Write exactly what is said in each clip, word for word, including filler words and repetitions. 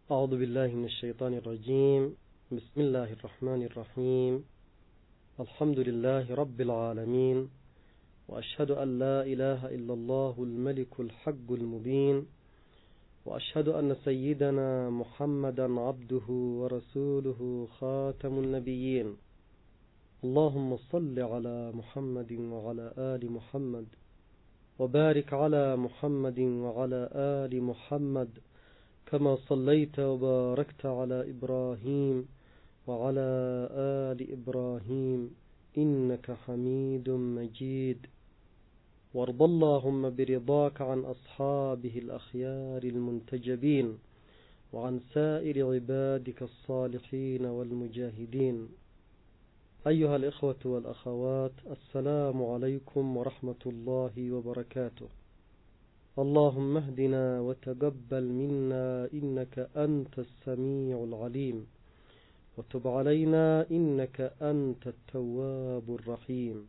أعوذ بالله من الشيطان الرجيم. بسم الله الرحمن الرحيم. الحمد لله رب العالمين، وأشهد أن لا إله إلا الله الملك الحق المبين، وأشهد أن سيدنا محمدا عبده ورسوله خاتم النبيين. اللهم صل على محمد وعلى آل محمد، وبارك على محمد وعلى آل محمد كما صليت وباركت على إبراهيم وعلى آل إبراهيم إنك حميد مجيد. وارض اللهم برضاك عن أصحابه الأخيار المنتجبين، وعن سائر عبادك الصالحين والمجاهدين. أيها الإخوة والأخوات، السلام عليكم ورحمة الله وبركاته. اللهم اهدنا وتقبل منا إنك أنت السميع العليم، وتب علينا إنك أنت التواب الرحيم.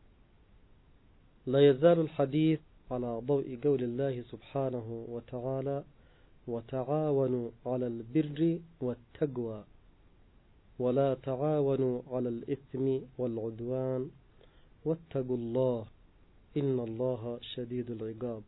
لا يزال الحديث على ضوء قول الله سبحانه وتعالى: وتعاونوا على البر والتقوى ولا تعاونوا على الإثم والعدوان واتقوا الله إن الله شديد العقاب.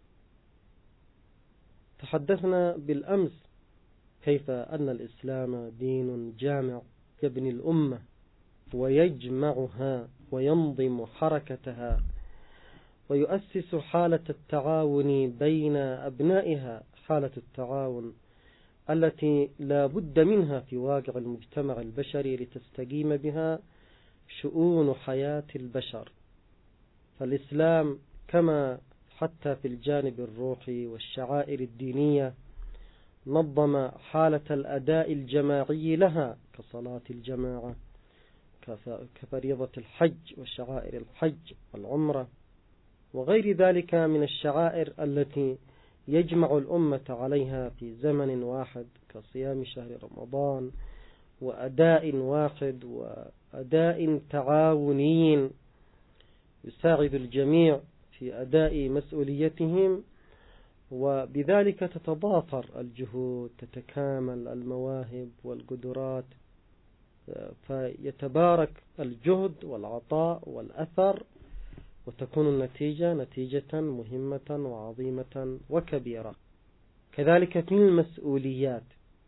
تحدثنا بالأمس كيف أن الإسلام دين جامع يبني الأمة ويجمعها وينظم حركتها ويؤسس حالة التعاون بين أبنائها، حالة التعاون التي لا بد منها في واقع المجتمع البشري لتستقيم بها شؤون حياة البشر. فالإسلام كما حتى في الجانب الروحي والشعائر الدينية نظم حالة الأداء الجماعي لها كصلاة الجماعة، كفريضة الحج وشعائر الحج والعمرة وغير ذلك من الشعائر التي يجمع الأمة عليها في زمن واحد، كصيام شهر رمضان، وأداء واحد وأداء تعاوني يساعد الجميع في أداء مسؤوليتهم، وبذلك تتضافر الجهود، تتكامل المواهب والقدرات، فيتبارك الجهد والعطاء والأثر، وتكون النتيجة نتيجة مهمة وعظيمة وكبيرة. كذلك في المسؤوليات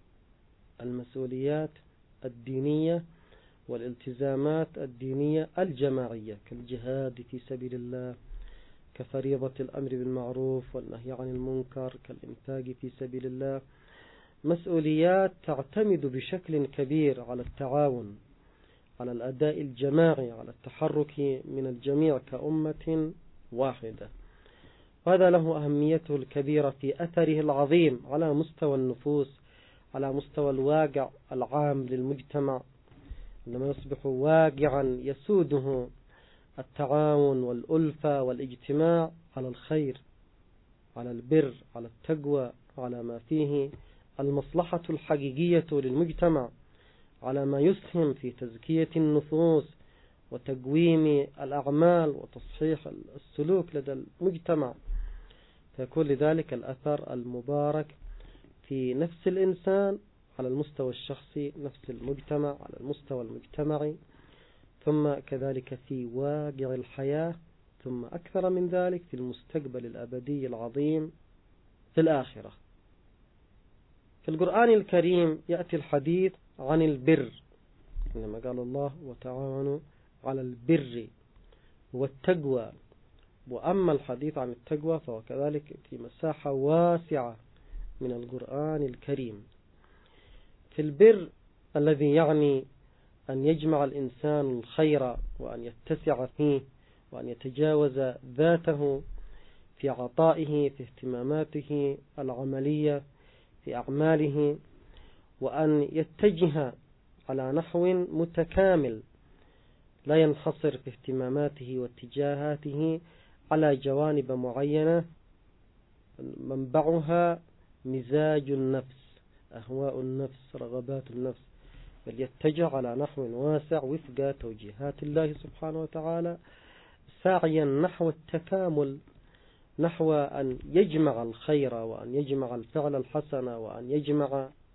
المسؤوليات الدينية والالتزامات الدينية الجماعية، كالجهاد في سبيل الله، كفريضة الأمر بالمعروف والنهي عن المنكر، كالإنفاق في سبيل الله. مسؤوليات تعتمد بشكل كبير على التعاون، على الأداء الجماعي، على التحرك من الجميع كأمة واحدة. وهذا له أهميته الكبيرة في أثره العظيم على مستوى النفوس، على مستوى الواقع العام للمجتمع، لما يصبح واقعا يسوده التعاون والألفة والاجتماع على الخير، على البر، على التقوى، على ما فيه المصلحة الحقيقية للمجتمع، على ما يسهم في تزكية النفوس وتقويم الأعمال وتصحيح السلوك لدى المجتمع. فيكون لذلك الأثر المبارك في نفس الإنسان على المستوى الشخصي، نفس المجتمع على المستوى المجتمعي، ثم كذلك في واقع الحياة، ثم أكثر من ذلك في المستقبل الأبدي العظيم في الآخرة. في القرآن الكريم يأتي الحديث عن البر، إنما قال الله: وتعاونوا على البر والتقوى. وأما الحديث عن التقوى فهو كذلك في مساحة واسعة من القرآن الكريم. في البر الذي يعني أن يجمع الإنسان الخير وأن يتسع فيه وأن يتجاوز ذاته في عطائه، في اهتماماته العملية، في أعماله، وأن يتجه على نحو متكامل لا ينحصر في اهتماماته واتجاهاته على جوانب معينة منبعها مزاج النفس، أهواء النفس، رغبات النفس، بل يتجه على نحو واسع وفق توجيهات الله سبحانه وتعالى، ساعيا نحو التكامل، نحو أن يجمع الخير وأن يجمع الفعل الحسن وأن يجمع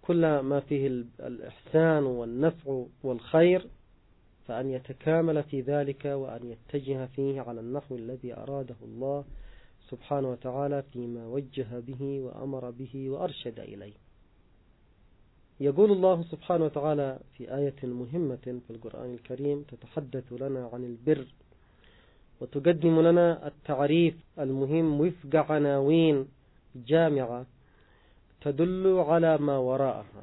كل ما فيه الإحسان والنفع والخير، فأن يتكامل في ذلك وأن يتجه فيه على النحو الذي أراده الله سبحانه وتعالى فيما وجه به وأمر به وأرشد إليه. يقول الله سبحانه وتعالى في آية مهمة في القرآن الكريم تتحدث لنا عن البر وتقدم لنا التعريف المهم وفق عناوين جامعة تدل على ما وراءها.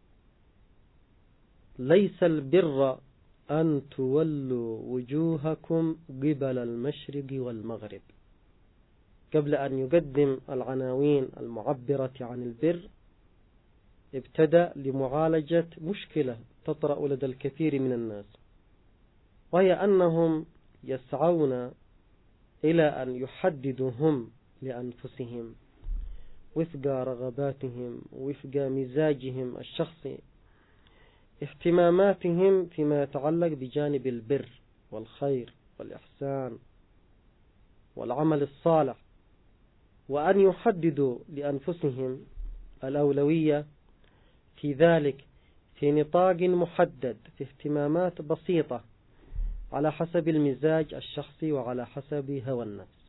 ليس البر أن تولوا وجوهكم قبل المشرق والمغرب. قبل أن يقدم العناوين المعبرة عن البر ابتدأ لمعالجة مشكلة تطرأ لدى الكثير من الناس، وهي أنهم يسعون إلى أن يحددوا هم لأنفسهم وفق رغباتهم وفق مزاجهم الشخصي اهتماماتهم فيما يتعلق بجانب البر والخير والإحسان والعمل الصالح، وأن يحددوا لأنفسهم الأولوية في ذلك في نطاق محدد في اهتمامات بسيطة على حسب المزاج الشخصي وعلى حسب هوى النفس.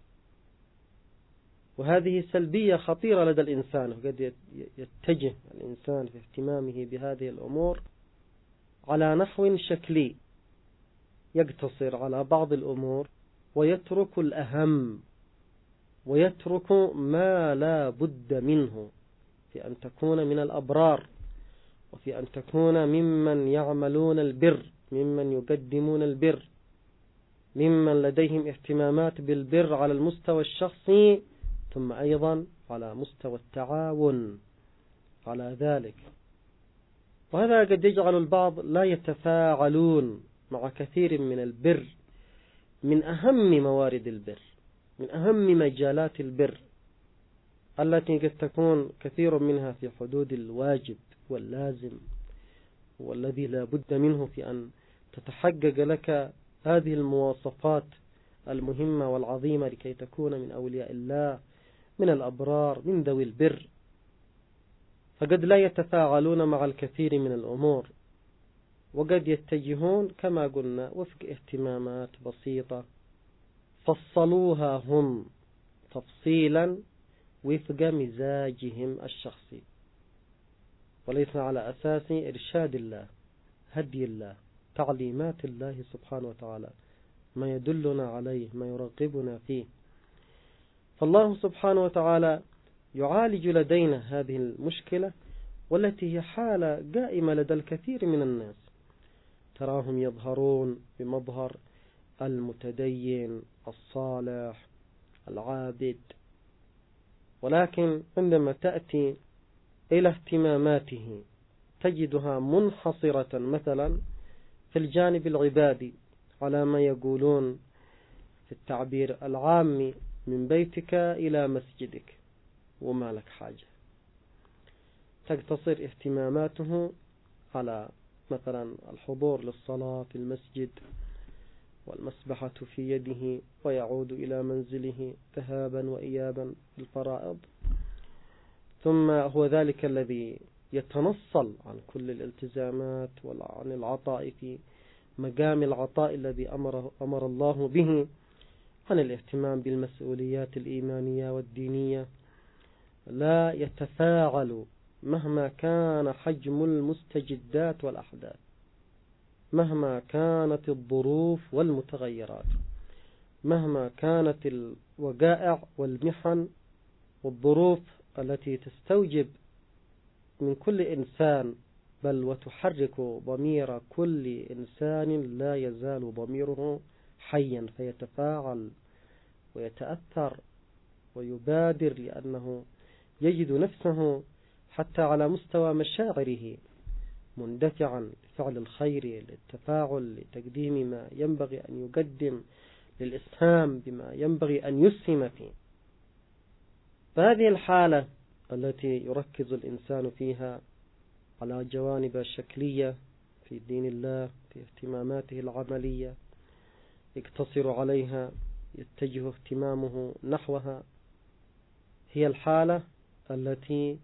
وهذه سلبية خطيرة لدى الإنسان، وقد يتجه الإنسان في اهتمامه بهذه الأمور على نحو شكلي يقتصر على بعض الأمور ويترك الأهم ويترك ما لا بد منه في أن تكون من الأبرار وفي أن تكون ممن يعملون البر، ممن يقدمون البر، ممن لديهم اهتمامات بالبر على المستوى الشخصي ثم أيضا على مستوى التعاون على ذلك. وهذا قد يجعل البعض لا يتفاعلون مع كثير من البر، من أهم موارد البر، من أهم مجالات البر التي قد تكون كثير منها في حدود الواجب واللازم والذي لا بد منه في أن تتحقق لك هذه المواصفات المهمة والعظيمة لكي تكون من أولياء الله، من الأبرار، من ذوي البر. فقد لا يتفاعلون مع الكثير من الأمور، وقد يتجهون كما قلنا وفق اهتمامات بسيطة فصلوها هم تفصيلا وفق مزاجهم الشخصي، وليس على أساس إرشاد الله، هدي الله، تعليمات الله سبحانه وتعالى، ما يدلنا عليه، ما يرغبنا فيه. فالله سبحانه وتعالى يعالج لدينا هذه المشكلة، والتي هي حالة قائمة لدى الكثير من الناس. تراهم يظهرون بمظهر المتدين الصالح العابد، ولكن عندما تأتي إلى اهتماماته تجدها منحصرة مثلا في الجانب العبادي، على ما يقولون في التعبير العامي من بيتك إلى مسجدك وما لك حاجة. تقتصر اهتماماته على مثلا الحضور للصلاة في المسجد والمسبحة في يده، ويعود إلى منزله ذهابا وإيابا في الفرائض، ثم هو ذلك الذي يتنصل عن كل الالتزامات وعن العطاء في مقام العطاء الذي أمر, أمر الله به، عن الاهتمام بالمسؤوليات الإيمانية والدينية. لا يتفاعل مهما كان حجم المستجدات والأحداث، مهما كانت الظروف والمتغيرات، مهما كانت الوقائع والمحن والظروف التي تستوجب من كل إنسان، بل وتحرك ضمير كل إنسان لا يزال ضميره حيا فيتفاعل ويتأثر ويبادر، لأنه يجد نفسه حتى على مستوى مشاعره مندفعا لفعل الخير، للتفاعل، لتقديم ما ينبغي أن يقدم، للإسهام بما ينبغي أن يسهم فيه. فهذه الحالة التي يركز الإنسان فيها على جوانب شكلية في دين الله، في اهتماماته العملية، يقتصر عليها، يتجه اهتمامه نحوها، هي الحالة التي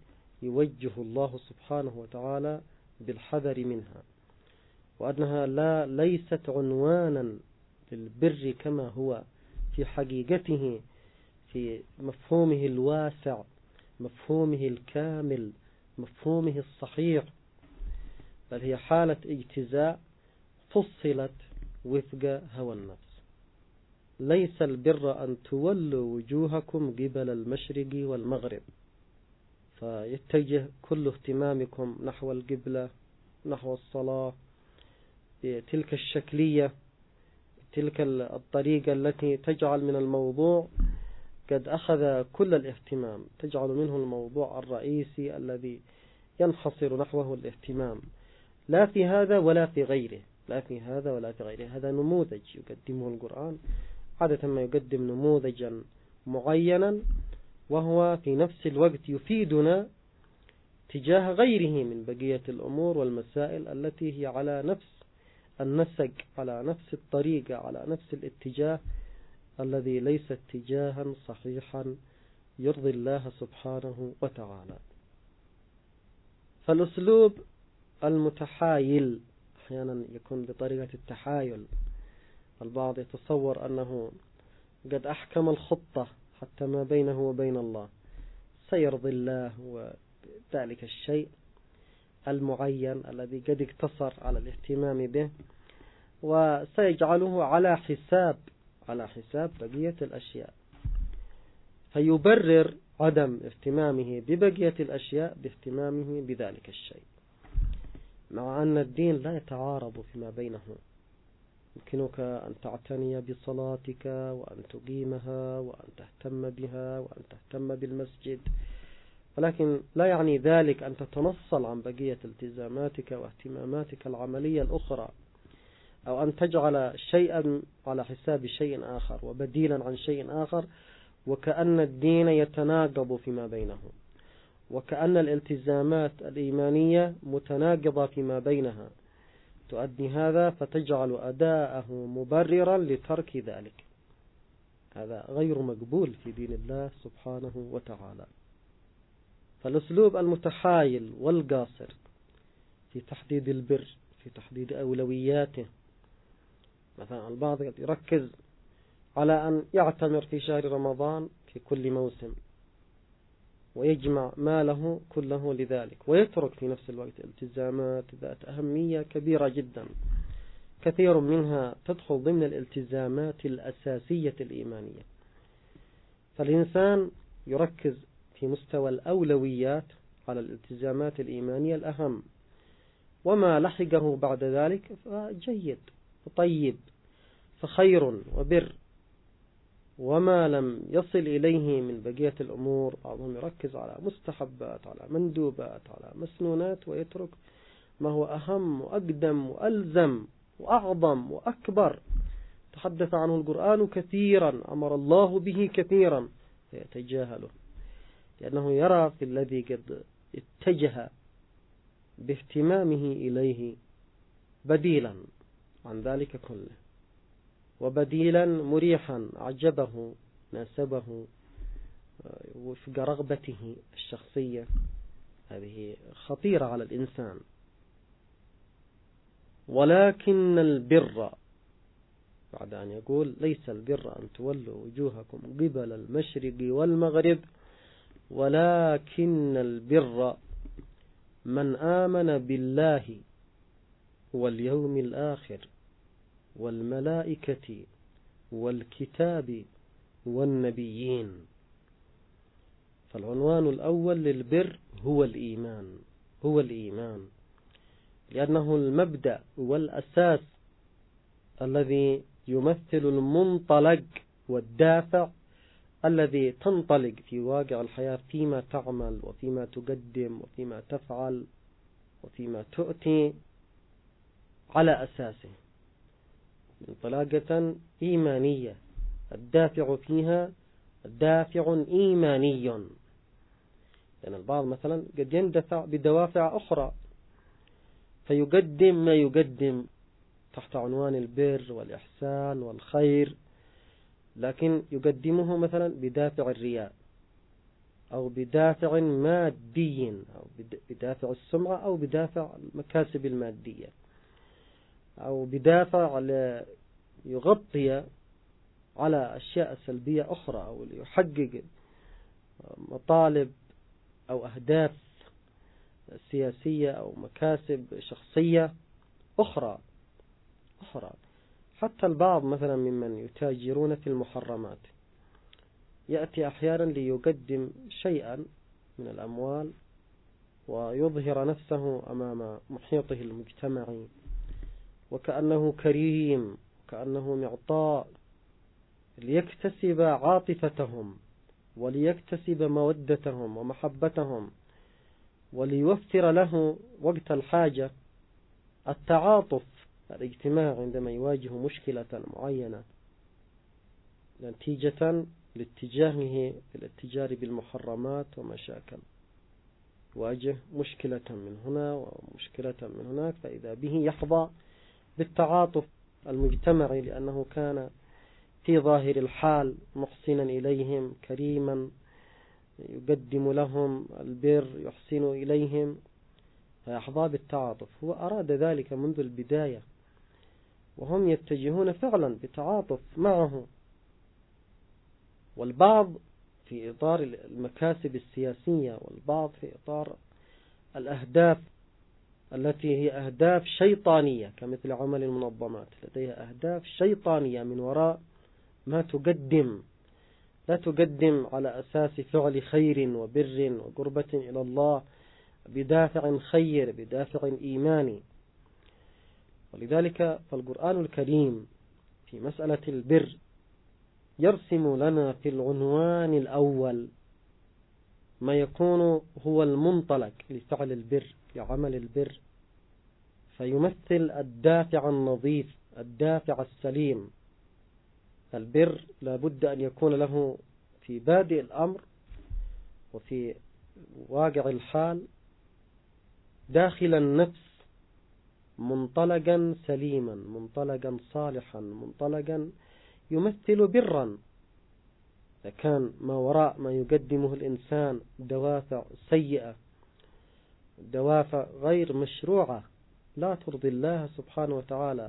يوجه الله سبحانه وتعالى بالحذر منها، وأنها لا ليست عنوانا للبر كما هو في حقيقته، في مفهومه الواسع، مفهومه الكامل، مفهومه الصحيح، بل هي حالة اجتزاء فصلت وفق هوى النفس. ليس البر أن تولوا وجوهكم قبل المشرق والمغرب، فيتجه كل اهتمامكم نحو القبلة، نحو الصلاة بتلك الشكلية، تلك الطريقة التي تجعل من الموضوع قد أخذ كل الاهتمام، تجعل منه الموضوع الرئيسي الذي ينحصر نحوه الاهتمام، لا في هذا ولا في غيره، لا في هذا ولا في غيره. هذا نموذج يقدمه القرآن، عادة ما يقدم نموذجا معينا وهو في نفس الوقت يفيدنا تجاه غيره من بقية الأمور والمسائل التي هي على نفس النسق، على نفس الطريقة، على نفس الاتجاه الذي ليس اتجاها صحيحا يرضي الله سبحانه وتعالى. فالأسلوب المتحايل أحيانا يكون بطريقة التحايل، البعض يتصور أنه قد أحكم الخطة حتى ما بينه وبين الله سيرضي الله، وذلك الشيء المعين الذي قد اقتصر على الاهتمام به وسيجعله على حساب على حساب بقية الأشياء، فيبرر عدم اهتمامه ببقية الأشياء باهتمامه بذلك الشيء، مع أن الدين لا يتعارض فيما بينه. يمكنك أن تعتني بصلاتك وأن تقيمها وأن تهتم بها وأن تهتم بالمسجد، ولكن لا يعني ذلك أن تتنصل عن بقية التزاماتك واهتماماتك العملية الأخرى، أو أن تجعل شيئا على حساب شيء آخر وبديلا عن شيء آخر، وكأن الدين يتناقض فيما بينه، وكأن الالتزامات الإيمانية متناقضة فيما بينها، تؤدي هذا فتجعل أداءه مبررا لترك ذلك. هذا غير مقبول في دين الله سبحانه وتعالى. فالأسلوب المتحايل والقاصر في تحديد البر، في تحديد أولوياته، مثلا البعض يركز على أن يعتمر في شهر رمضان في كل موسم ويجمع ماله كله لذلك، ويترك في نفس الوقت التزامات ذات أهمية كبيرة جدا، كثير منها تدخل ضمن الالتزامات الأساسية الإيمانية. فالإنسان يركز في مستوى الأولويات على الالتزامات الإيمانية الأهم، وما لحقه بعد ذلك فجيد وطيب فخير وبر، وما لم يصل إليه من بقية الأمور بعضهم يركز على مستحبات، على مندوبات، على مسنونات، ويترك ما هو أهم وأقدم وألزم وأعظم وأكبر تحدث عنه القرآن كثيرا، أمر الله به كثيرا، فيتجاهله لأنه يرى في الذي قد اتجه باهتمامه إليه بديلا عن ذلك كله، وبديلا مريحا أعجبه ناسبه وفق رغبته الشخصية. هذه خطيرة على الإنسان. ولكن البر، بعد أن يقول ليس البر أن تولوا وجوهكم قبل المشرق والمغرب، ولكن البر من آمن بالله واليوم الآخر والملائكة والكتاب والنبيين. فالعنوان الأول للبر هو الإيمان، هو الإيمان، لأنه المبدأ والأساس الذي يمثل المنطلق والدافع الذي تنطلق في واقع الحياة فيما تعمل وفيما تقدم وفيما تفعل وفيما تؤتي على أساسه، انطلاقة إيمانية الدافع فيها دافع إيماني. لأن يعني البعض مثلا قد يندفع بدوافع أخرى فيقدم ما يقدم تحت عنوان البر والإحسان والخير، لكن يقدمه مثلا بدافع الرياء أو بدافع مادي، أو بدافع السمعة، أو بدافع المكاسب المادية، أو بدافع يغطي على أشياء سلبية أخرى، أو ليحقق مطالب أو أهداف سياسية أو مكاسب شخصية أخرى أخرى حتى البعض مثلا ممن يتاجرون في المحرمات يأتي أحيانا ليقدم شيئا من الأموال ويظهر نفسه أمام محيطه المجتمعي وكأنه كريم، كأنه معطاء، ليكتسب عاطفتهم وليكتسب مودتهم ومحبتهم، وليوفر له وقت الحاجة التعاطف الاجتماعي عندما يواجه مشكلة معينة نتيجة لاتجاهه في الاتجار بالمحرمات ومشاكل، واجه مشكلة من هنا ومشكلة من هناك، فإذا به يحظى بالتعاطف المجتمعي لأنه كان في ظاهر الحال محسنا إليهم، كريما، يقدم لهم البر، يحسن إليهم، فيحظى بالتعاطف. هو أراد ذلك منذ البداية، وهم يتجهون فعلا بتعاطف معه. والبعض في إطار المكاسب السياسية، والبعض في إطار الأهداف التي هي أهداف شيطانية كمثل عمل المنظمات، لديها أهداف شيطانية من وراء ما تقدم، لا تقدم على أساس فعل خير وبر وقربة إلى الله بدافع خير، بدافع إيماني. ولذلك فالقرآن الكريم في مسألة البر يرسم لنا في العنوان الأول ما يكون هو المنطلق لفعل البر، لعمل البر، فيمثل الدافع النظيف، الدافع السليم. البر لابد أن يكون له في بادئ الأمر وفي واقع الحال داخل النفس منطلقا سليما، منطلقا صالحا، منطلقا يمثل برا. إذا كان ما وراء ما يقدمه الإنسان دوافع سيئة، دوافع غير مشروعة لا ترضي الله سبحانه وتعالى،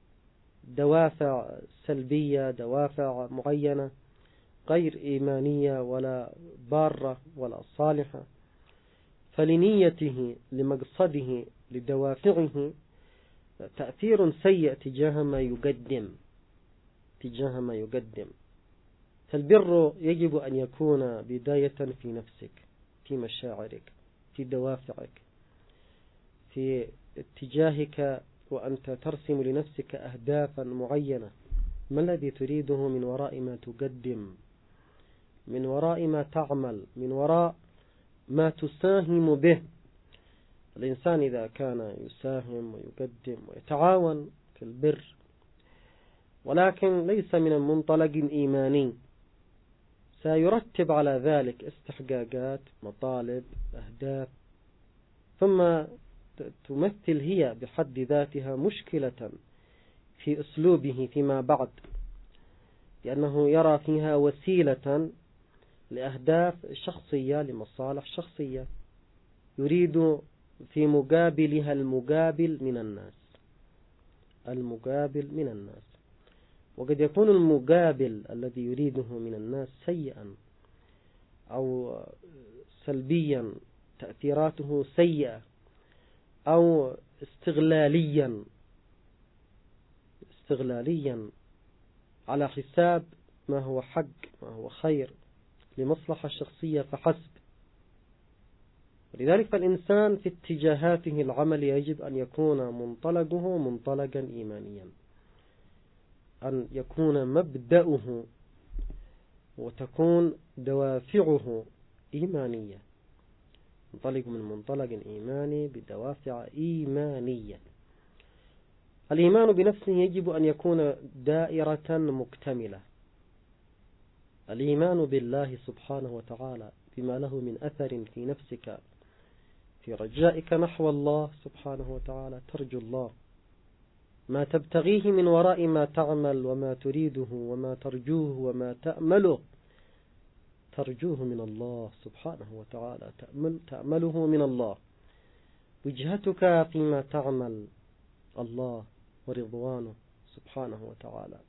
دوافع سلبية، دوافع معينة غير إيمانية ولا بارة ولا صالحة، فلنيته، لمقصده، لدوافعه تأثير سيء تجاه ما يقدم تجاه ما يقدم. فالبر يجب أن يكون بداية في نفسك، في مشاعرك، في دوافعك، في اتجاهك، وأنت ترسم لنفسك أهدافا معينة. ما الذي تريده من وراء ما تقدم، من وراء ما تعمل، من وراء ما تساهم به. الإنسان إذا كان يساهم ويقدم ويتعاون في البر ولكن ليس من المنطلق إيماني، سيرتب على ذلك استحقاقات، مطالب، أهداف، ثم تمثل هي بحد ذاتها مشكلة في أسلوبه فيما بعد، لأنه يرى فيها وسيلة لأهداف شخصية، لمصالح شخصية، يريد في مقابلها المقابل من الناس، المقابل من الناس. وقد يكون المقابل الذي يريده من الناس سيئا أو سلبيا، تأثيراته سيئة، أو استغلاليا استغلاليا على حساب ما هو حق، ما هو خير، لمصلحة شخصية فحسب. ولذلك فالإنسان في اتجاهاته العمل يجب أن يكون منطلقه منطلقا إيمانيا، أن يكون مبدأه وتكون دوافعه إيمانية، منطلق من منطلق إيماني بدوافع إيمانية. الإيمان بنفسه يجب أن يكون دائرة مكتملة. الإيمان بالله سبحانه وتعالى بما له من أثر في نفسك، في رجائك نحو الله سبحانه وتعالى، ترجو الله، ما تبتغيه من وراء ما تعمل وما تريده وما ترجوه وما تأمله، ترجوه من الله سبحانه وتعالى، تأمل تأمله من الله. وجهتك فيما تعمل الله ورضوانه سبحانه وتعالى.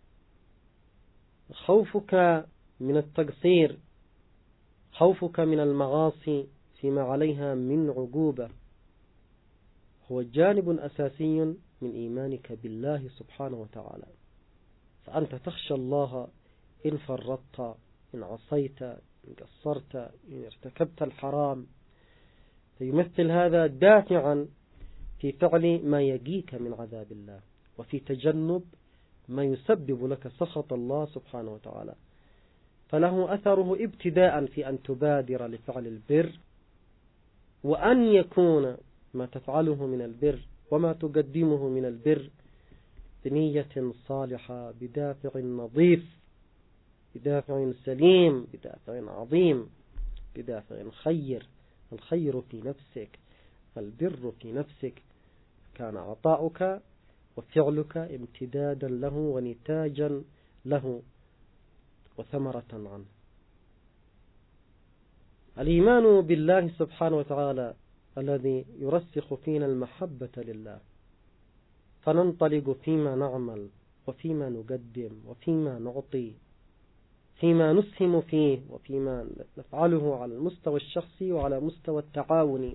خوفك من التقصير، خوفك من المعاصي فيما عليها من عقوبة، هو جانب أساسي من إيمانك بالله سبحانه وتعالى. فأنت تخشى الله إن فرطت، إن عصيت، إن قصرت، إن ارتكبت الحرام، فيمثل هذا دافعا في فعل ما يجيك من عذاب الله، وفي تجنب ما يسبب لك سخط الله سبحانه وتعالى. فله أثره ابتداء في أن تبادر لفعل البر، وأن يكون ما تفعله من البر وما تقدمه من البر بنية صالحة، بدافع نظيف، بدافع سليم، بدافع عظيم، بدافع خير. الخير في نفسك، البر في نفسك، كان عطاؤك وفعلك امتدادا له ونتاجا له وثمرة عنه. الإيمان بالله سبحانه وتعالى الذي يرسخ فينا المحبة لله، فننطلق فيما نعمل وفيما نقدم وفيما نعطي، فيما نسهم فيه وفيما نفعله على المستوى الشخصي وعلى مستوى التعاون،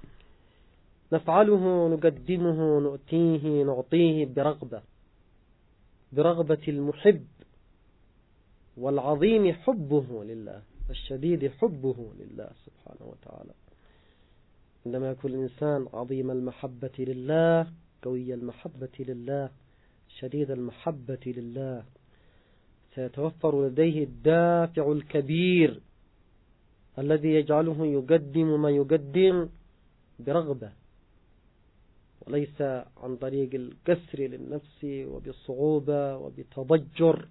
نفعله، نقدمه، نؤتيه، نعطيه برغبة، برغبة المحب والعظيم حبه لله، الشديد حبه لله سبحانه وتعالى. عندما يكون الإنسان عظيم المحبة لله، قوي المحبة لله، شديد المحبة لله، سيتوفر لديه الدافع الكبير الذي يجعله يقدم ما يقدم برغبة، وليس عن طريق الكسر للنفس وبالصعوبة وبتضجر،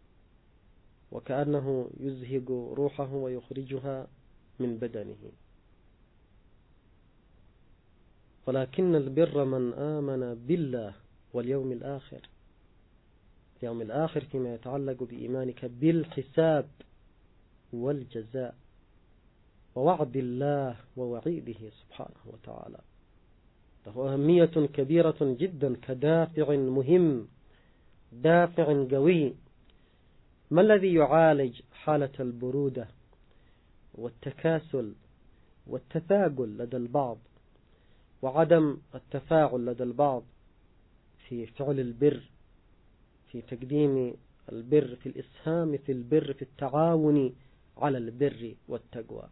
وكأنه يزهق روحه ويخرجها من بدنه. ولكن البر من آمن بالله واليوم الآخر، اليوم الآخر فيما يتعلق بإيمانك بالحساب والجزاء ووعد الله ووعيده سبحانه وتعالى، له أهمية كبيرة جدا كدافع مهم، دافع قوي. ما الذي يعالج حالة البرودة والتكاسل والتثاقل لدى البعض وعدم التفاعل لدى البعض في فعل البر، في تقديم البر، في الإسهام في البر، في التعاون على البر والتقوى؟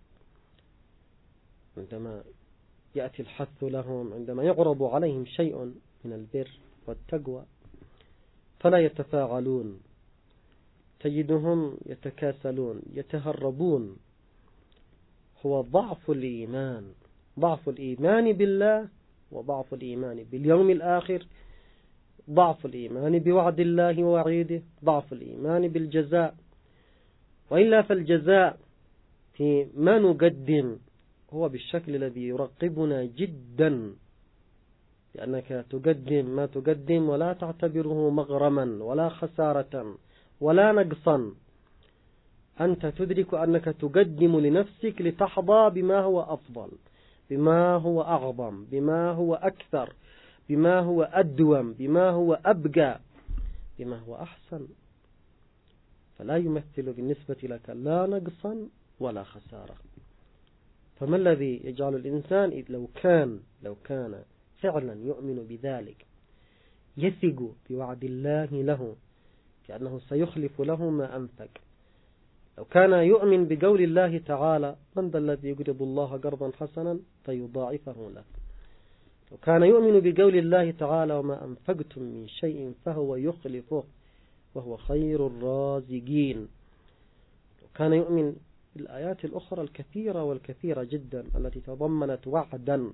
عندما يأتي الحث لهم، عندما يعرض عليهم شيء من البر والتقوى فلا يتفاعلون، تجدهم يتكاسلون، يتهربون. هو ضعف الإيمان، ضعف الإيمان بالله وضعف الإيمان باليوم الآخر، ضعف الإيمان بوعد الله ووعيده، ضعف الإيمان بالجزاء. وإلا فالجزاء في ما نقدم هو بالشكل الذي يرقبنا جدا، لأنك تقدم ما تقدم ولا تعتبره مغرما ولا خسارة ولا نقصا. أنت تدرك أنك تقدم لنفسك لتحظى بما هو أفضل، بما هو أعظم، بما هو أكثر، بما هو أدوم، بما هو أبقى، بما هو أحسن. فلا يمثل بالنسبة لك لا نقصا ولا خسارة. فما الذي يجعل الإنسان لو كان لو كان فعلا يؤمن بذلك، يثق بوعد الله له كأنه سيخلف له ما أنفق، لو كان يؤمن بقول الله تعالى: من ذا الذي يقرض الله قرضا حسنا فيضاعفه له، لو كان يؤمن بقول الله تعالى: وما أنفقتم من شيء فهو يخلفه وهو خير الرازقين، لو كان يؤمن بالآيات الأخرى الكثيرة والكثيرة جدا التي تضمنت وعدا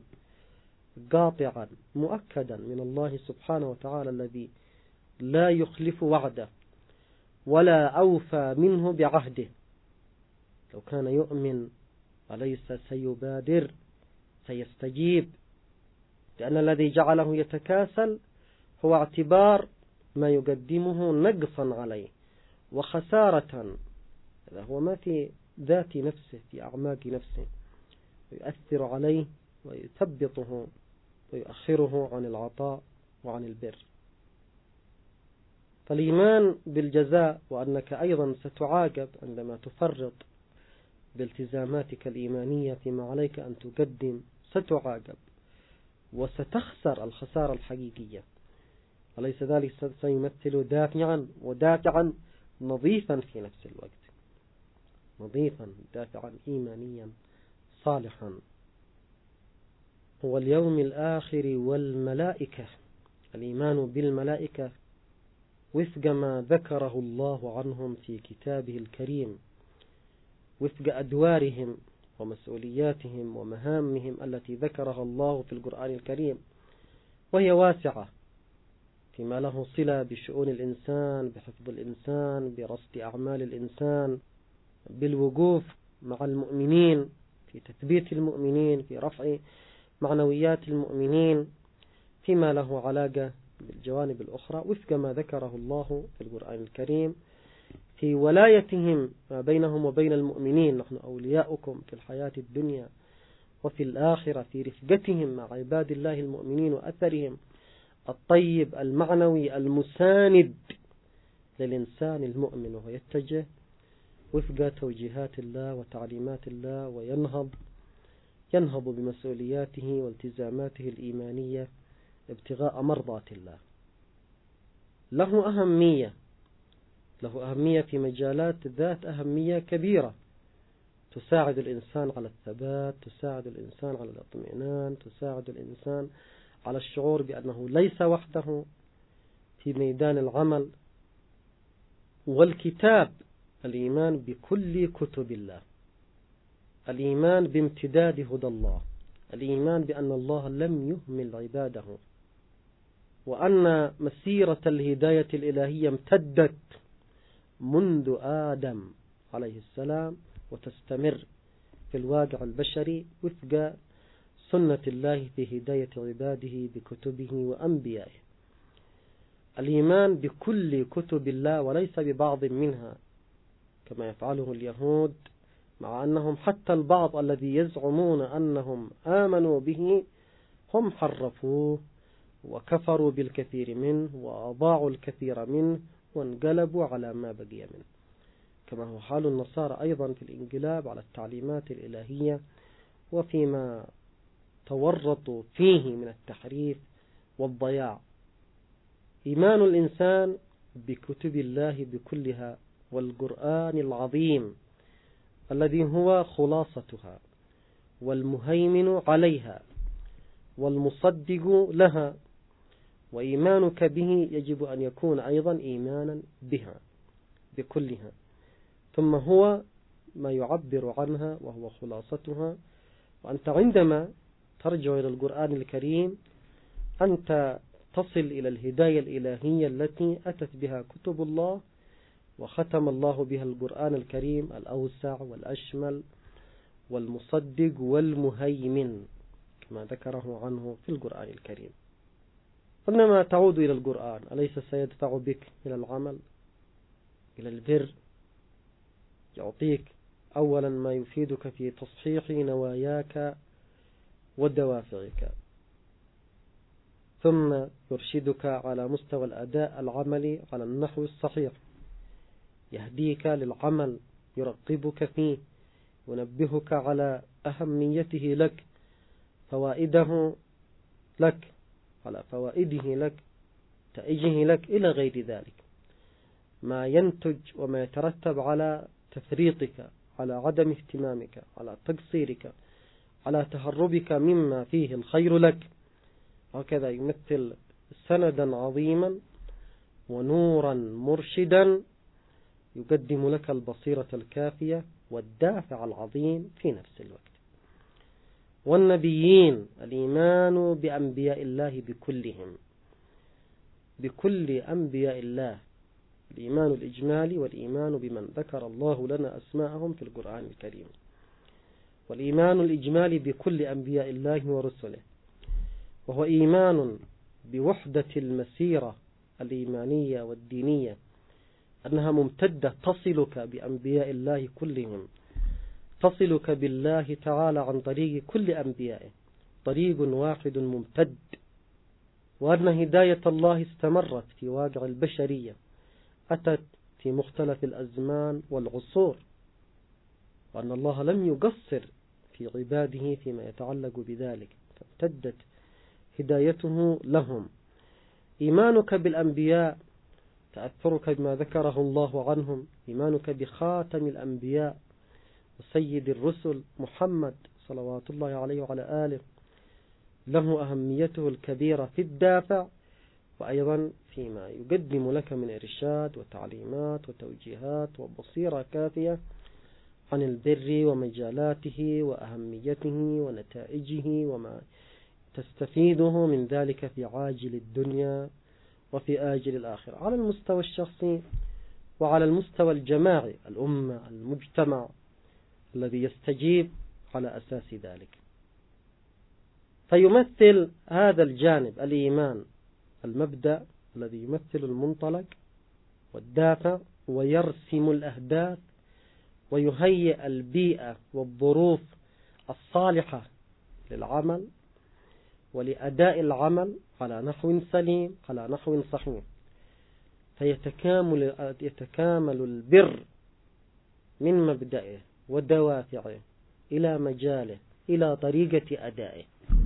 قاطعا مؤكدا من الله سبحانه وتعالى الذي لا يخلف وعده ولا أوفى منه بعهده، لو كان يؤمن أليس سيبادر، سيستجيب؟ لأن الذي جعله يتكاسل هو اعتبار ما يقدمه نقصا عليه وخسارة. هذا هو ما في ذات نفسه، في أعماق نفسه، ويؤثر عليه ويثبطه ويؤخره عن العطاء وعن البر. فالإيمان بالجزاء، وأنك أيضا ستعاقب عندما تفرط بالتزاماتك الإيمانية فيما عليك أن تقدم، ستعاقب وستخسر الخسارة الحقيقية، أليس ذلك سيمثل دافعا ودافعا نظيفا في نفس الوقت، نظيفا دافعا إيمانيا صالحا. واليوم الآخر والملائكة، الإيمان بالملائكة وفق ما ذكره الله عنهم في كتابه الكريم، وفق أدوارهم ومسؤولياتهم ومهامهم التي ذكرها الله في القرآن الكريم، وهي واسعة فيما له صلة بشؤون الإنسان، بحفظ الإنسان، برصد أعمال الإنسان، بالوقوف مع المؤمنين، في تثبيت المؤمنين، في رفع معنويات المؤمنين، فيما له علاقة بالجوانب الأخرى وفق ما ذكره الله في القرآن الكريم، في ولايتهم ما بينهم وبين المؤمنين، نحن أولياؤكم في الحياة الدنيا وفي الآخرة، في رفقتهم مع عباد الله المؤمنين وأثرهم الطيب المعنوي المساند للإنسان المؤمن، وهو يتجه وفق توجيهات الله وتعليمات الله، وينهض ينهض بمسؤولياته والتزاماته الإيمانية ابتغاء مرضات الله. له أهمية له أهمية في مجالات ذات أهمية كبيرة، تساعد الإنسان على الثبات، تساعد الإنسان على الاطمئنان، تساعد الإنسان على الشعور بأنه ليس وحده في ميدان العمل. والكتاب، الإيمان بكل كتب الله، الإيمان بامتداد هدى الله، الإيمان بأن الله لم يهمل عباده، وأن مسيرة الهداية الإلهية امتدت منذ آدم عليه السلام وتستمر في الواقع البشري وفق سنة الله في هداية عباده بكتبه وأنبيائه. الإيمان بكل كتب الله وليس ببعض منها كما يفعله اليهود، مع أنهم حتى البعض الذي يزعمون أنهم آمنوا به هم حرفوه وكفروا بالكثير منه وأضاعوا الكثير منه وانقلبوا على ما بقي منه، كما هو حال النصارى أيضا في الانقلاب على التعليمات الإلهية وفيما تورطوا فيه من التحريف والضياع. إيمان الإنسان بكتب الله بكلها والقرآن العظيم الذي هو خلاصتها والمهيمن عليها والمصدق لها، وإيمانك به يجب أن يكون أيضا إيمانا بها بكلها، ثم هو ما يعبر عنها وهو خلاصتها. وأنت عندما ترجع إلى القرآن الكريم أنت تصل إلى الهداية الإلهية التي أتت بها كتب الله وختم الله بها القرآن الكريم الأوسع والأشمل والمصدق والمهيمن كما ذكره عنه في القرآن الكريم. عندما تعود إلى القرآن أليس سيدفع بك إلى العمل، إلى البر؟ يعطيك أولا ما يفيدك في تصحيح نواياك ودوافعك، ثم يرشدك على مستوى الأداء العملي على النحو الصحيح، يهديك للعمل، يرغبك فيه، ينبهك على أهميته لك، فوائده لك، على فوائده لك، تأجه لك، إلى غير ذلك ما ينتج وما يترتب على تفريطك، على عدم اهتمامك، على تقصيرك، على تهربك مما فيه الخير لك. هكذا يمثل سندا عظيما ونورا مرشدا يقدم لك البصيرة الكافية والدافع العظيم في نفس الوقت. والنبيين، الإيمان بأنبياء الله بكلهم، بكل أنبياء الله، الإيمان الإجمالي والإيمان بمن ذكر الله لنا أسماءهم في القرآن الكريم، والإيمان الإجمالي بكل أنبياء الله ورسله، وهو إيمان بوحدة المسيرة الإيمانية والدينية، أنها ممتدة تصلك بأنبياء الله كلهم تصلك بالله تعالى عن طريق كل أنبيائه، طريق واحد ممتد، وأن هداية الله استمرت في واقع البشرية، أتت في مختلف الأزمان والعصور، وأن الله لم يقصر في عباده فيما يتعلق بذلك، فامتدت هدايته لهم. إيمانك بالأنبياء، تأثرك بما ذكره الله عنهم، إيمانك بخاتم الأنبياء وسيد الرسل محمد صلوات الله عليه وعلى آله، له أهميته الكبيرة في الدافع، وأيضا فيما يقدم لك من إرشاد وتعليمات وتوجيهات وبصيرة كافية عن البر ومجالاته وأهميته ونتائجه وما تستفيده من ذلك في عاجل الدنيا وفي آجل الآخرة، على المستوى الشخصي وعلى المستوى الجماعي، الأمة، المجتمع الذي يستجيب على أساس ذلك. فيمثل هذا الجانب الإيمان المبدأ الذي يمثل المنطلق والدافع، ويرسم الأهداف، ويهيئ البيئة والظروف الصالحة للعمل ولأداء العمل على نحو سليم، على نحو صحيح، فيتكامل يتكامل البر من مبدأه ودوافعه إلى مجاله إلى طريقة أدائه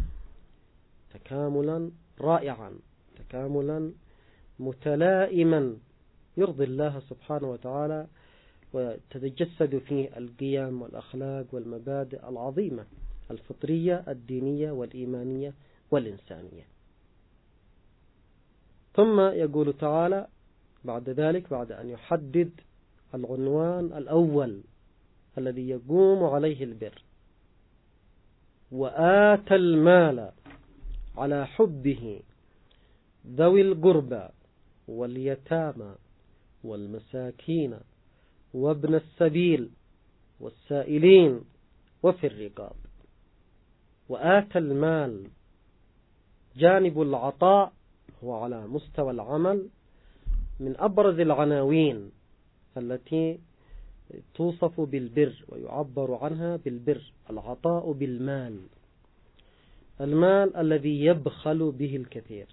تكاملا رائعا، تكاملا متلائما يرضي الله سبحانه وتعالى، وتتجسد فيه القيم والأخلاق والمبادئ العظيمة الفطرية الدينية والإيمانية والإنسانية. ثم يقول تعالى بعد ذلك، بعد أن يحدد العنوان الأول الذي يقوم عليه البر: وآتى المال على حبه ذوي القربى واليتامى والمساكين وابن السبيل والسائلين وفي الرقاب. وآتى المال، جانب العطاء هو على مستوى العمل من أبرز العناوين التي توصف بالبر ويعبر عنها بالبر، العطاء بالمال، المال الذي يبخل به الكثير،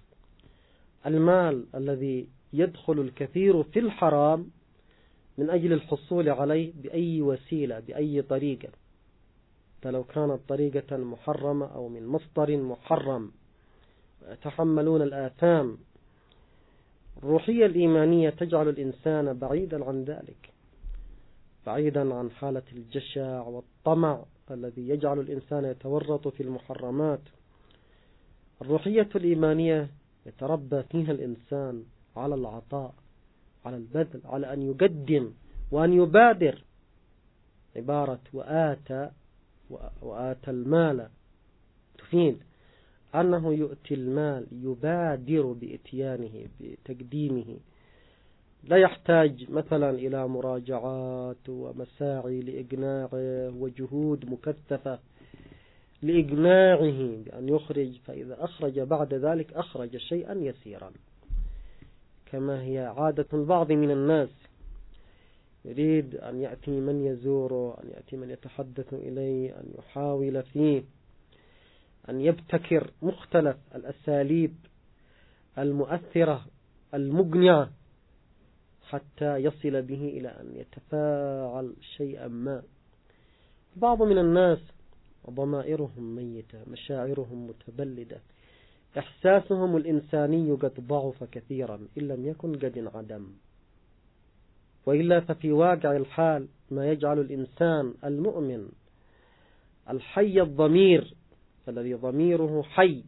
المال الذي يدخل الكثير في الحرام من أجل الحصول عليه بأي وسيلة بأي طريقة، فلو كانت طريقة محرمة أو من مصدر محرم، يتحملون الآثام. الروحية الإيمانية تجعل الإنسان بعيدا عن ذلك، بعيدا عن حالة الجشع والطمع الذي يجعل الإنسان يتورط في المحرمات. الروحية الإيمانية يتربى فيها الإنسان على العطاء، على البذل، على أن يقدم وأن يبادر. عبارة وآتى وآتى المال تفيد أنه يؤتي المال، يبادر بإتيانه بتقديمه، لا يحتاج مثلا إلى مراجعات ومساعي لإقناعه وجهود مكثفة لإقناعه بأن يخرج، فإذا أخرج بعد ذلك أخرج شيئا يسيرا، كما هي عادة البعض من الناس، يريد أن يأتي من يزوره، أن يأتي من يتحدث إليه، أن يحاول فيه أن يبتكر مختلف الأساليب المؤثرة المقنعة حتى يصل به إلى أن يتفاعل شيئا ما. بعض من الناس ضمائرهم ميتة، مشاعرهم متبلدة، إحساسهم الإنساني قد ضعف كثيرا إن لم يكن قد انعدم، وإلا ففي واقع الحال ما يجعل الإنسان المؤمن الحي الضمير الذي ضميره حي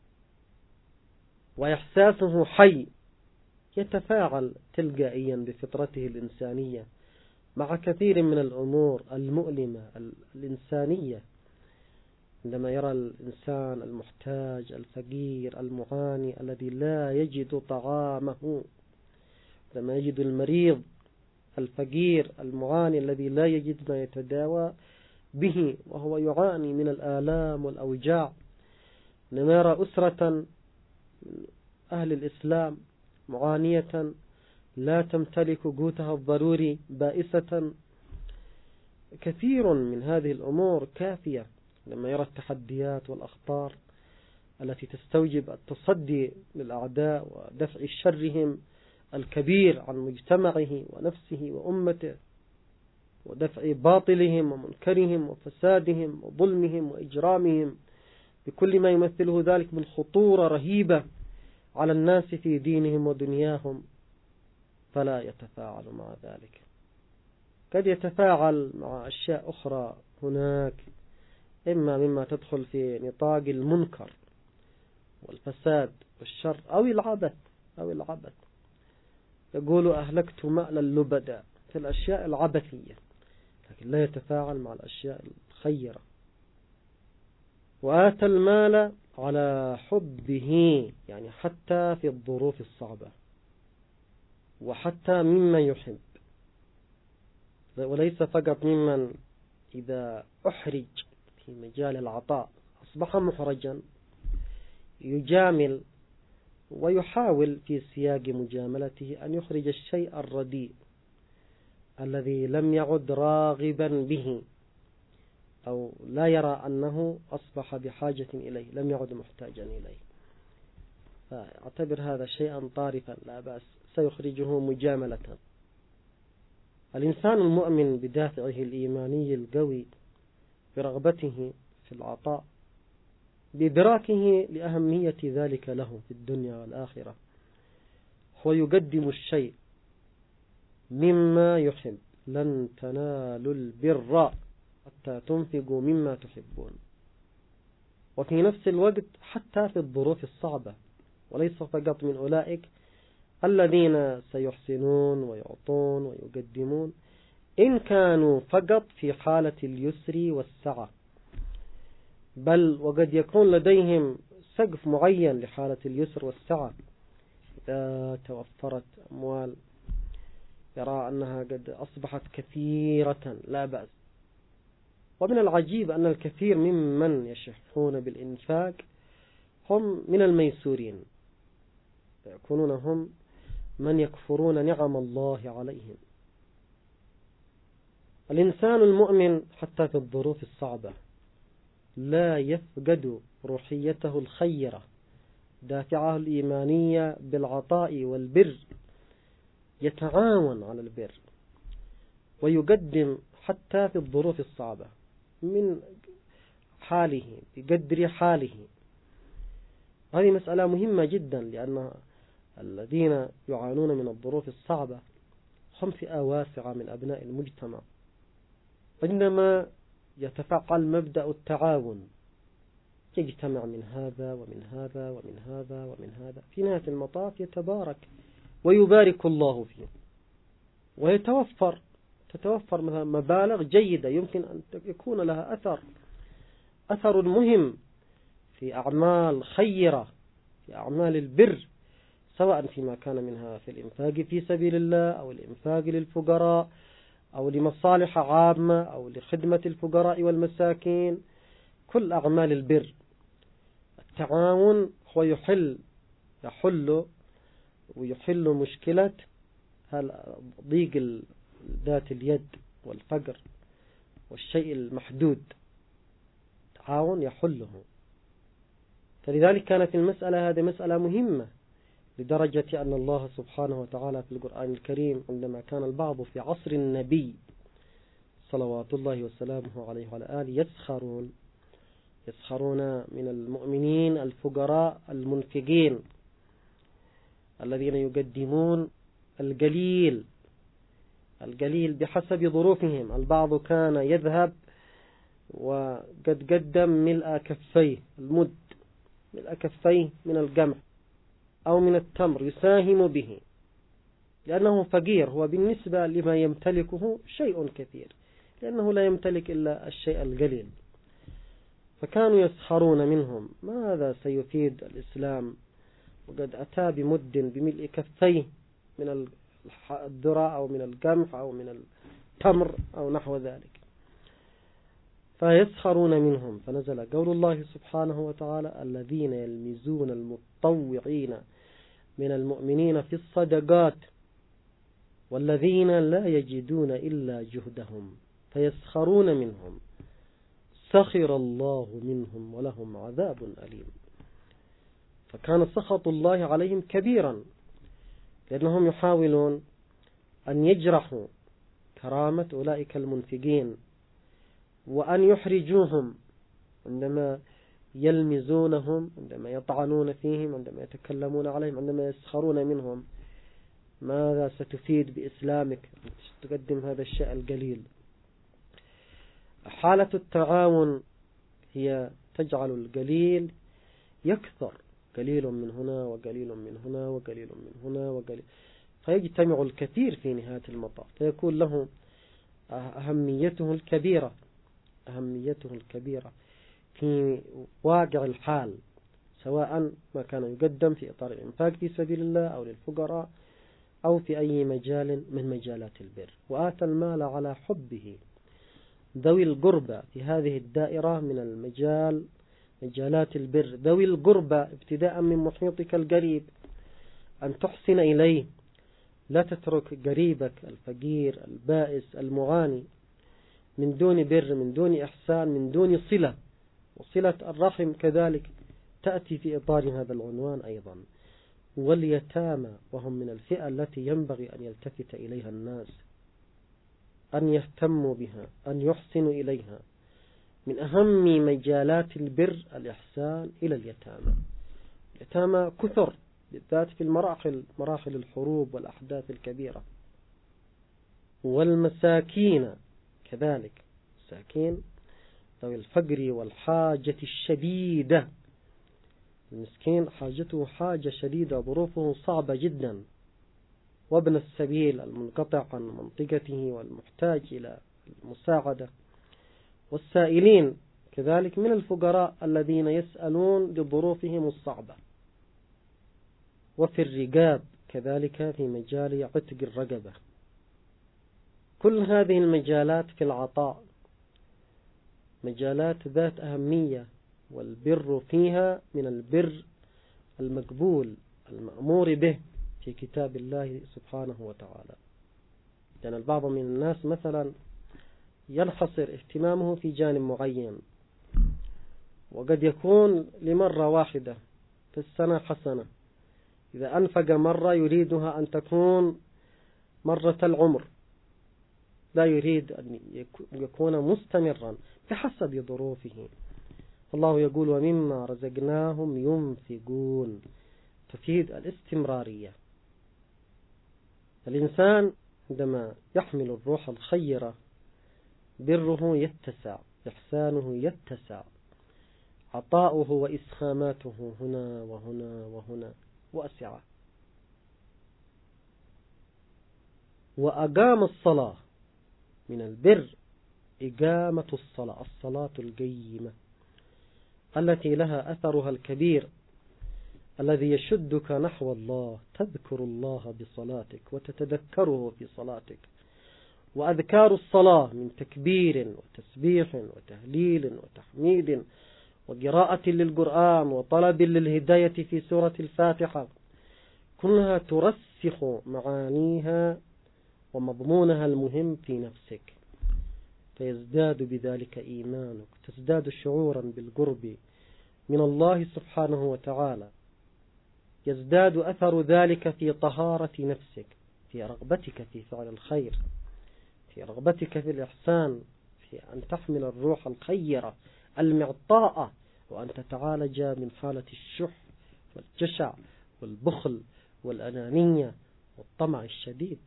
وإحساسه حي يتفاعل تلقائيا بفطرته الإنسانية مع كثير من الأمور المؤلمة الإنسانية. عندما يرى الإنسان المحتاج الفقير المعاني الذي لا يجد طعامه، عندما يجد المريض الفقير المعاني الذي لا يجد ما يتداوى به وهو يعاني من الآلام والأوجاع، عندما يرى أسرة من أهل الإسلام معانية لا تمتلك قوتها الضروري بائسة، كثير من هذه الأمور كافية لما يرى التحديات والأخطار التي تستوجب التصدي للأعداء ودفع شرهم الكبير عن مجتمعه ونفسه وأمته، ودفع باطلهم ومنكرهم وفسادهم وظلمهم وإجرامهم بكل ما يمثله ذلك من خطورة رهيبة على الناس في دينهم ودنياهم، فلا يتفاعل مع ذلك. قد يتفاعل مع أشياء أخرى هناك، إما مما تدخل في نطاق المنكر والفساد والشر أو العبث أو العبث يقول أهلكت مأل اللبدا في الأشياء العبثية، لكن لا يتفاعل مع الأشياء الخيرة. وآتى المال على حبه، يعني حتى في الظروف الصعبة وحتى ممن يحب، وليس فقط ممن إذا أحرج في مجال العطاء أصبح محرجا يجامل ويحاول في سياق مجاملته أن يخرج الشيء الرديء الذي لم يعد راغبا به أو لا يرى أنه أصبح بحاجة إليه، لم يعد محتاجا إليه، فاعتبر هذا شيئا طارفا لا بأس، سيخرجه مجاملة. الإنسان المؤمن بدافعه الإيماني القوي برغبته في العطاء بإدراكه لأهمية ذلك له في الدنيا والآخرة، هو يقدم الشيء مما يحب. لن تنالوا البر حتى تنفقوا مما تحبون. وفي نفس الوقت حتى في الظروف الصعبة، وليس فقط من أولئك الذين سيحسنون ويعطون ويقدمون إن كانوا فقط في حالة اليسر والسعة، بل وقد يكون لديهم سقف معين لحالة اليسر والسعة. إذا توفرت أموال يرى أنها قد أصبحت كثيرة لا بأس. ومن العجيب أن الكثير ممن يشحون بالإنفاق هم من الميسورين، يكونون هم من يكفرون نعم الله عليهم. الإنسان المؤمن حتى في الظروف الصعبة لا يفقد روحيته الخيرة، دافعه الإيمانية بالعطاء والبر، يتعاون على البر ويقدم حتى في الظروف الصعبة من حاله بقدر حاله. هذه مسألة مهمة جدا، لأن الذين يعانون من الظروف الصعبة هم فئة واسعة من أبناء المجتمع، عندما يتفعل مبدأ التعاون يجتمع من هذا ومن هذا ومن هذا ومن هذا، في نهاية المطاف يتبارك ويبارك الله فيه، ويتوفر تتوفر مثلا مبالغ جيدة يمكن أن يكون لها أثر أثر مهم في أعمال خيرة، في أعمال البر، سواء فيما كان منها في الإنفاق في سبيل الله أو الإنفاق للفقراء أو لمصالح عامة أو لخدمة الفقراء والمساكين، كل أعمال البر. التعاون هو يحل يحل ويحل مشكلة ضيق ذات اليد والفقر والشيء المحدود، تعاون يحله. فلذلك كانت المسألة هذه مسألة مهمة، لدرجة أن الله سبحانه وتعالى في القرآن الكريم عندما كان البعض في عصر النبي صلوات الله وسلامه عليه وعلى آله يسخرون يسخرون من المؤمنين الفقراء المنفقين الذين يقدمون القليل القليل بحسب ظروفهم. البعض كان يذهب وقد قدم ملء كفيه المد ملء كفيه من القمح أو من التمر يساهم به، لأنه فقير، هو بالنسبة لما يمتلكه شيء كثير، لأنه لا يمتلك إلا الشيء القليل. فكانوا يسخرون منهم، ماذا سيفيد الإسلام وقد أتى بمد بملء كفيه من الذرة أو من القمح أو من التمر أو نحو ذلك، فيسخرون منهم. فنزل قول الله سبحانه وتعالى: الذين يلمزون المتطوعين من المؤمنين في الصدقات والذين لا يجدون إلا جهدهم فيسخرون منهم سخر الله منهم ولهم عذاب أليم. فكان سخط الله عليهم كبيرا، لأنهم يحاولون أن يجرحوا كرامة أولئك المنفقين، وأن يحرجوهم عندما يلمزونهم، عندما يطعنون فيهم، عندما يتكلمون عليهم، عندما يسخرون منهم. ماذا ستفيد بإسلامك تقدم هذا الشيء القليل؟ حالة التعاون هي تجعل القليل يكثر، قليل من هنا وقليل من هنا وقليل من هنا وقليل، فيجتمع الكثير في نهاية المطاف، فيكون له أهميته الكبيرة أهميته الكبيرة في واقع الحال، سواء ما كان يقدم في إطار الإنفاق في سبيل الله أو للفقراء أو في أي مجال من مجالات البر. وآتى المال على حبه ذوي القربى في هذه الدائرة من المجال مجالات البر، ذوي القربى ابتداء من محيطك القريب، أن تحسن إليه، لا تترك قريبك الفقير البائس المعاني من دون بر، من دون إحسان، من دون صلة. وصلة الرحم كذلك تأتي في إطار هذا العنوان أيضا. واليتامى وهم من الفئة التي ينبغي أن يلتفت إليها الناس، أن يهتموا بها، أن يحسنوا إليها. من أهم مجالات البر الإحسان إلى اليتامى. اليتامى كثر بالذات في المراحل مراحل الحروب والأحداث الكبيرة. والمساكين كذلك، مساكين ذوي الفقر والحاجة الشديدة. المسكين حاجته حاجة شديدة، ظروفه صعبة جدا. وابن السبيل المنقطع عن منطقته والمحتاج إلى المساعدة. والسائلين كذلك من الفقراء الذين يسألون لظروفهم الصعبة. وفي الرقاب كذلك في مجال عتق الرقبة. كل هذه المجالات في العطاء مجالات ذات أهمية، والبر فيها من البر المقبول المأمور به في كتاب الله سبحانه وتعالى. لأن البعض من الناس مثلا ينحصر اهتمامه في جانب معين، وقد يكون لمرة واحدة في السنة حسنة، إذا أنفق مرة يريدها أن تكون مرة العمر، لا يريد أن يكون مستمرا بحسب ظروفه. الله يقول ومما رزقناهم ينفقون، تفيد الاستمرارية. الإنسان عندما يحمل الروح الخيرة بره يتسع، إحسانه يتسع، عطاؤه وإسخاماته هنا وهنا وهنا واسعة. وأقام الصلاة، من البر إقامة الصلاة، الصلاة القيمة التي لها أثرها الكبير الذي يشدك نحو الله، تذكر الله بصلاتك وتتذكره في صلاتك. وأذكار الصلاة من تكبير وتسبيح وتهليل وتحميد وقراءة للقرآن وطلب للهداية في سورة الفاتحة، كلها ترسخ معانيها ومضمونها المهم في نفسك، فيزداد بذلك إيمانك، تزداد شعورا بالقرب من الله سبحانه وتعالى، يزداد أثر ذلك في طهارة نفسك، في رغبتك في فعل الخير، في رغبتك في الإحسان، في أن تحمل الروح الخيرة المعطاءة، وأن تتعالج من حالة الشح والجشع والبخل والأنانية والطمع الشديد.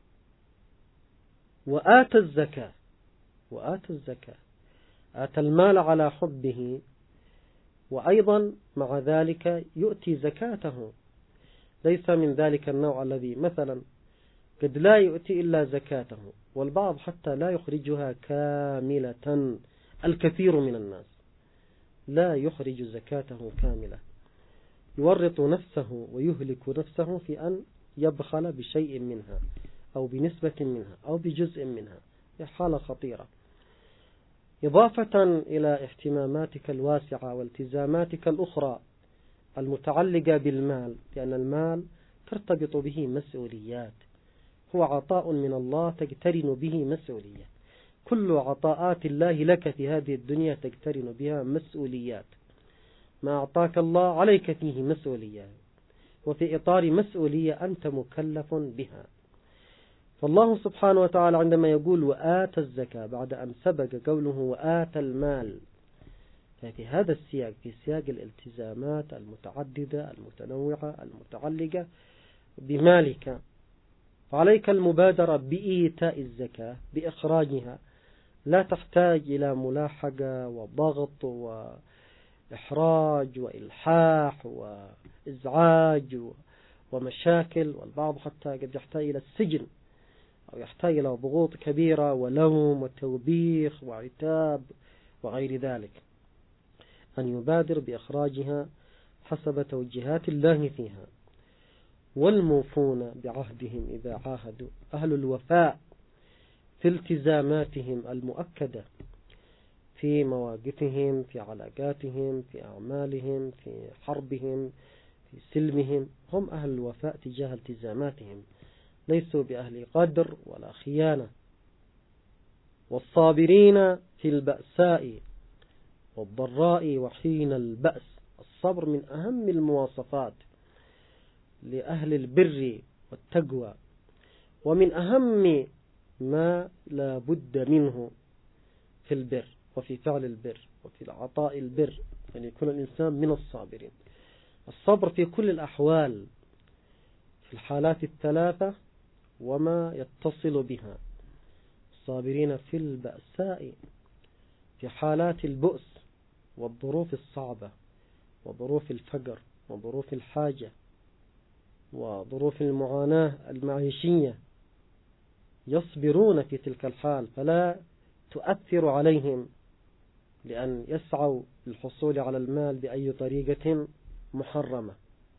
وآتى الزكاة، وآتى الزكاة آتى المال على حبه، وأيضا مع ذلك يؤتي زكاته. ليس من ذلك النوع الذي مثلا قد لا يؤتي إلا زكاته، والبعض حتى لا يخرجها كاملة. الكثير من الناس لا يخرج زكاته كاملة، يورط نفسه ويهلك نفسه في أن يبخل بشيء منها أو بنسبة منها أو بجزء منها. هي حالة خطيرة. إضافة إلى اهتماماتك الواسعة والتزاماتك الأخرى المتعلقة بالمال، لأن المال ترتبط به مسؤوليات، هو عطاء من الله تقترن به مسؤولية. كل عطاءات الله لك في هذه الدنيا تقترن بها مسؤوليات. ما أعطاك الله عليك فيه مسؤولية، وفي إطار مسؤولية أنت مكلف بها. فالله سبحانه وتعالى عندما يقول وآتى الزكاة بعد أن سبق قوله وآتى المال، ففي هذا السياق، في سياق الالتزامات المتعددة المتنوعة المتعلقة بمالك، فعليك المبادرة بإيتاء الزكاة بإخراجها، لا تحتاج إلى ملاحقة وضغط وإحراج وإلحاح وإزعاج ومشاكل، والبعض حتى قد يحتاج إلى السجن أو يحتاج إلى ضغوط كبيرة ولوم وتوبيخ وعتاب وغير ذلك. أن يبادر بإخراجها حسب توجيهات الله فيها. والموفون بعهدهم إذا عاهدوا، أهل الوفاء في التزاماتهم المؤكدة في مواقفهم، في علاقاتهم، في أعمالهم، في حربهم، في سلمهم، هم أهل الوفاء تجاه التزاماتهم، ليسوا بأهل قدر ولا خيانة. والصابرين في البأساء والضراء وحين البأس، الصبر من أهم المواصفات لأهل البر والتقوى، ومن أهم ما لا بد منه في البر وفي فعل البر وفي العطاء البر، أن يكون الإنسان من الصابرين. الصبر في كل الأحوال، في الحالات الثلاثة وما يتصل بها. الصابرين في البأساء، في حالات البؤس والظروف الصعبة وظروف الفقر وظروف الحاجة وظروف المعاناة المعيشية، يصبرون في تلك الحال، فلا تؤثر عليهم لأن يسعوا للحصول على المال بأي طريقة محرمة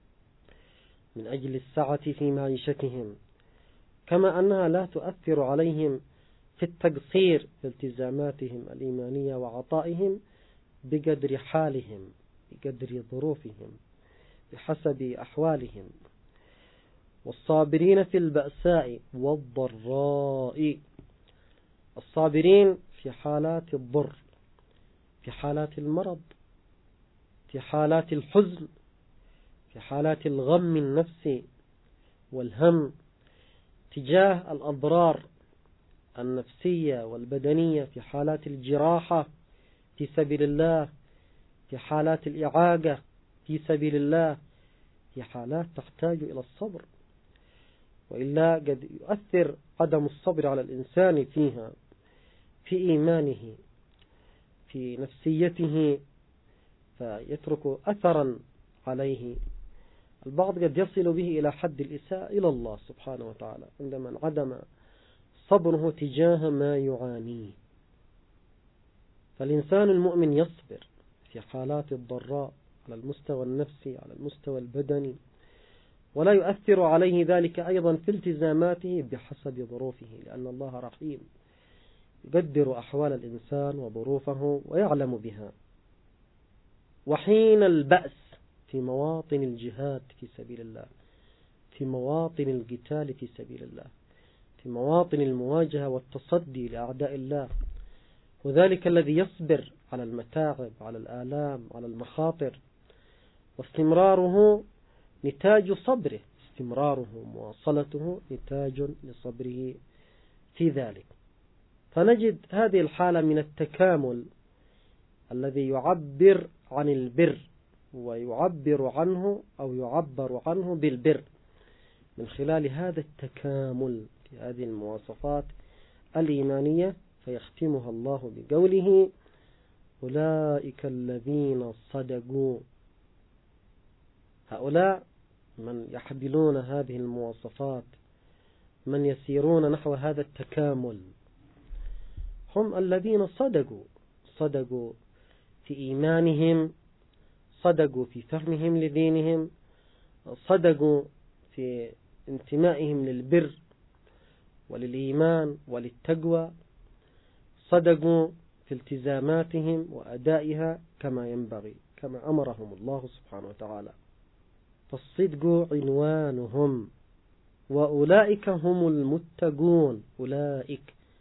من أجل السعة في معيشتهم، كما أنها لا تؤثر عليهم في التقصير في التزاماتهم الإيمانية وعطائهم بقدر حالهم، بقدر ظروفهم، بحسب أحوالهم. والصابرين في البأساء والضراء، الصابرين في حالات الضر، في حالات المرض، في حالات الحزن، في حالات الغم النفسي والهم، تجاه الأضرار النفسية والبدنية، في حالات الجراحة في سبيل الله، في حالات الإعاقة في سبيل الله، في حالات تحتاج إلى الصبر، وإلا قد يؤثر عدم الصبر على الإنسان فيها في إيمانه، في نفسيته، فيترك أثرا عليه. البعض قد يصل به إلى حد الإساءة إلى الله سبحانه وتعالى عندما انعدم صبره تجاه ما يعانيه. فالإنسان المؤمن يصبر في حالات الضراء على المستوى النفسي، على المستوى البدني، ولا يؤثر عليه ذلك أيضا في التزاماته بحسب ظروفه، لأن الله رحيم يقدر أحوال الإنسان وظروفه ويعلم بها. وحين البأس، في مواطن الجهاد في سبيل الله، في مواطن القتال في سبيل الله، في مواطن المواجهة والتصدي لأعداء الله، وذلك الذي يصبر على المتاعب، على الآلام، على المخاطر، واستمراره نتاج صبره، استمراره مواصلته نتاج لصبره في ذلك. فنجد هذه الحالة من التكامل الذي يعبر عن البر، ويعبر عنه أو يعبر عنه بالبر من خلال هذا التكامل في هذه المواصفات الإيمانية. فيختمها الله بقوله أولئك الذين صدقوا. هؤلاء من يحملون هذه المواصفات، من يسيرون نحو هذا التكامل، هم الذين صدقوا، صدقوا في إيمانهم، صدقوا في فهمهم لدينهم، صدقوا في انتمائهم للبر وللإيمان وللتقوى، صدقوا في التزاماتهم وأدائها كما ينبغي، كما أمرهم الله سبحانه وتعالى. فالصدق عنوانهم، وأولئك هم المتقون، أولئك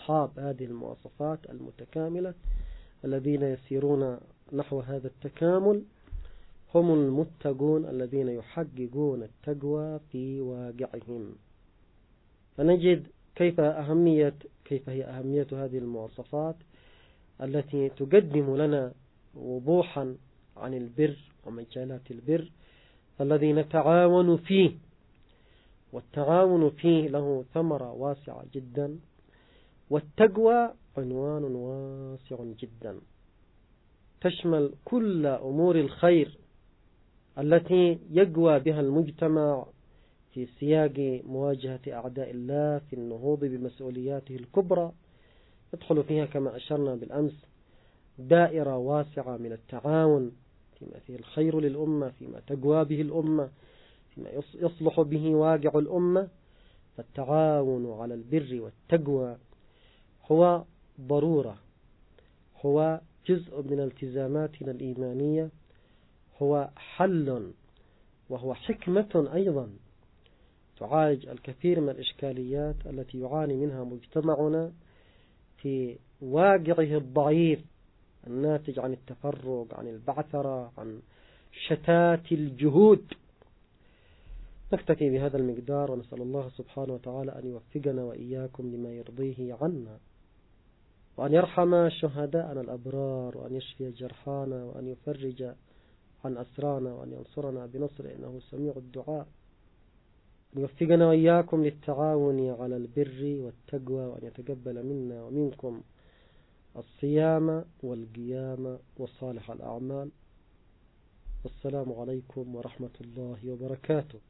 أصحاب هذه المواصفات المتكاملة الذين يسيرون نحو هذا التكامل هم المتقون الذين يحققون التقوى في واقعهم. فنجد كيف أهمية كيف هي أهمية هذه المواصفات التي تقدم لنا وضوحا عن البر ومجالات البر الذي نتعاون فيه، والتعاون فيه له ثمرة واسعة جدا، والتقوى عنوان واسع جدا تشمل كل أمور الخير التي يقوى بها المجتمع في سياق مواجهة أعداء الله في النهوض بمسؤولياته الكبرى. يدخل فيها كما أشرنا بالأمس دائرة واسعة من التعاون فيما فيه الخير للأمة، فيما تقوى به الأمة، فيما يصلح به واقع الأمة. فالتعاون على البر والتقوى هو ضرورة، هو جزء من التزاماتنا الإيمانية، هو حل وهو حكمة أيضا تعالج الكثير من الإشكاليات التي يعاني منها مجتمعنا في واقعه الضعيف الناتج عن التفرق، عن البعثرة، عن شتات الجهود. نكتفي بهذا المقدار ونسأل الله سبحانه وتعالى أن يوفقنا وإياكم لما يرضيه عنا، وأن يرحم شهداءنا الأبرار، وأن يشفي جرحانا، وأن يفرج عن أسرانا، وأن ينصرنا بنصر إنه سميع الدعاء. أن يوفقنا وإياكم للتعاون على البر والتقوى، وأن يتقبل منا ومنكم الصيام والقيام وصالح الأعمال. والسلام عليكم ورحمة الله وبركاته.